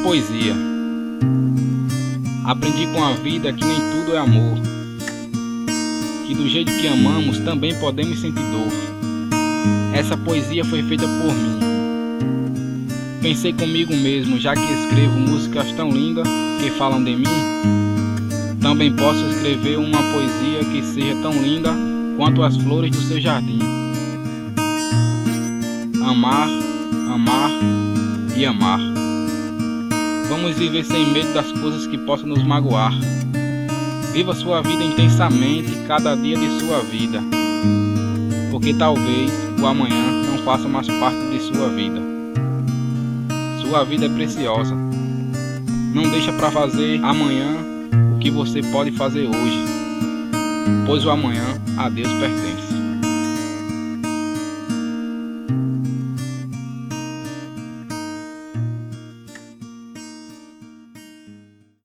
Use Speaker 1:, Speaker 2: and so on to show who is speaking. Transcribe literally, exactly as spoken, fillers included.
Speaker 1: poesia. Aprendi com a vida que nem tudo é amor, que do jeito que amamos também podemos sentir dor. Essa poesia foi feita por mim. Pensei comigo mesmo, já que escrevo músicas tão lindas que falam de mim, também posso escrever uma poesia que seja tão linda quanto as flores do seu jardim. Amar, amar e amar. Vamos viver sem medo das coisas que possam nos magoar. Viva sua vida intensamente, cada dia de sua vida, porque talvez o amanhã não faça mais parte de sua vida. Sua vida é preciosa. Não deixa para fazer amanhã o que você pode fazer hoje, pois o amanhã a Deus pertence.